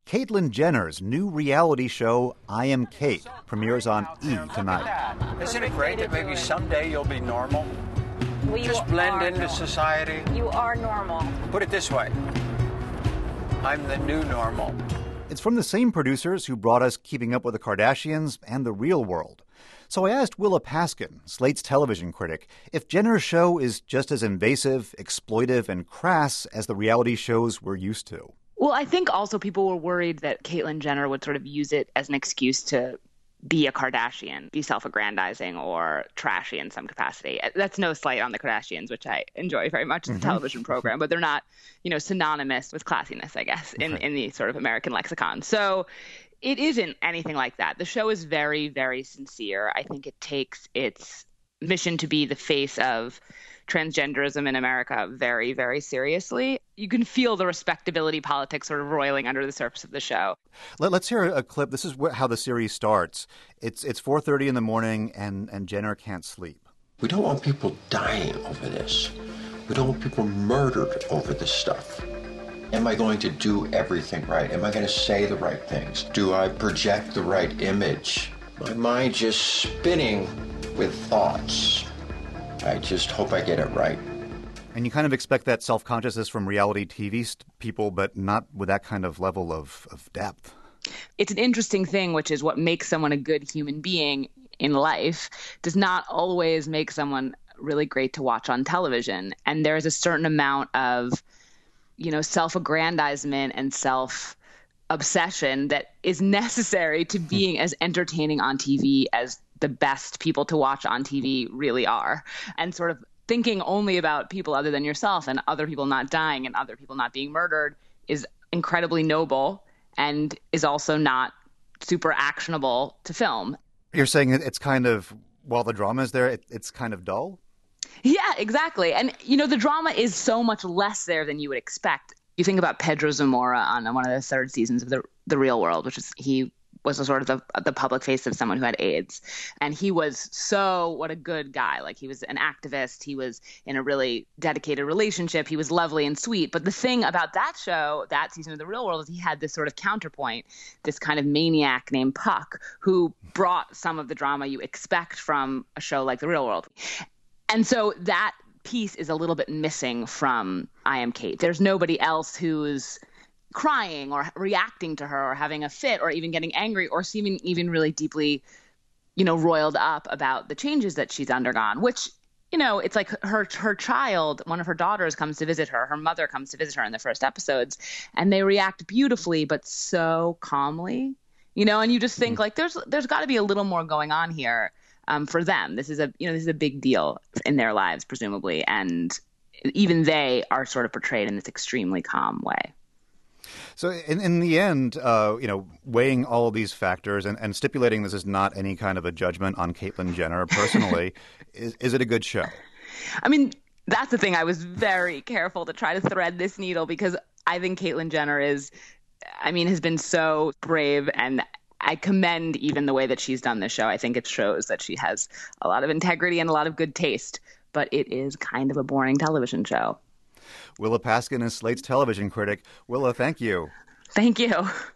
Caitlyn Jenner's new reality show, I Am Kate, premieres on E! tonight. Isn't it great that maybe someday you'll be normal? Well, just blend into society. You are normal. Put it this way. I'm the new normal. It's from the same producers who brought us Keeping Up with the Kardashians and The Real World. So I asked Willa Paskin, Slate's television critic, if Jenner's show is just as invasive, exploitive, and crass as the reality shows we're used to. Well, I think also people were worried that Caitlyn Jenner would sort of use it as an excuse to be a Kardashian, be self-aggrandizing or trashy in some capacity. That's no slight on the Kardashians, which I enjoy very much as a television program, but they're not, synonymous with classiness, I guess, in the sort of American lexicon. So it isn't anything like that. The show is very, very sincere. I think it takes its mission to be the face of transgenderism in America very, very seriously. You can feel the respectability politics sort of roiling under the surface of the show. Let's hear a clip. This is how the series starts. It's 4:30 in the morning and Jenner can't sleep. We don't want people dying over this. We don't want people murdered over this stuff. Am I going to do everything right? Am I going to say the right things? Do I project the right image? My mind just spinning with thoughts. I just hope I get it right. And you kind of expect that self-consciousness from reality TV people, but not with that kind of level of depth. It's an interesting thing, which is what makes someone a good human being in life does not always make someone really great to watch on television. And there's a certain amount of, self-aggrandizement and self-obsession that is necessary to being as entertaining on TV as the best people to watch on TV really are. And sort of thinking only about people other than yourself and other people not dying and other people not being murdered is incredibly noble and is also not super actionable to film. You're saying it's kind of, while the drama is there, it's kind of dull? Yeah, exactly. And, the drama is so much less there than you would expect. You think about Pedro Zamora on one of the third seasons of The Real World, which is he was a sort of the public face of someone who had AIDS. And he was what a good guy. Like, he was an activist. He was in a really dedicated relationship. He was lovely and sweet. But the thing about that show, that season of The Real World, is he had this sort of counterpoint, this kind of maniac named Puck, who brought some of the drama you expect from a show like The Real World. And so that piece is a little bit missing from I Am Kate. There's nobody else who's crying or reacting to her or having a fit or even getting angry or seeming even really deeply, roiled up about the changes that she's undergone, which, it's like her child, one of her daughters comes to visit her. Her mother comes to visit her in the first episodes, and they react beautifully, but so calmly, and you just think like there's got to be a little more going on here for them. This is a big deal in their lives, presumably. And even they are sort of portrayed in this extremely calm way. So in the end, weighing all of these factors and stipulating this is not any kind of a judgment on Caitlyn Jenner personally, is it a good show? I mean, that's the thing. I was very careful to try to thread this needle because I think Caitlyn Jenner has been so brave, and I commend even the way that she's done this show. I think it shows that she has a lot of integrity and a lot of good taste, but it is kind of a boring television show. Willa Paskin is Slate's television critic. Willa, thank you. Thank you.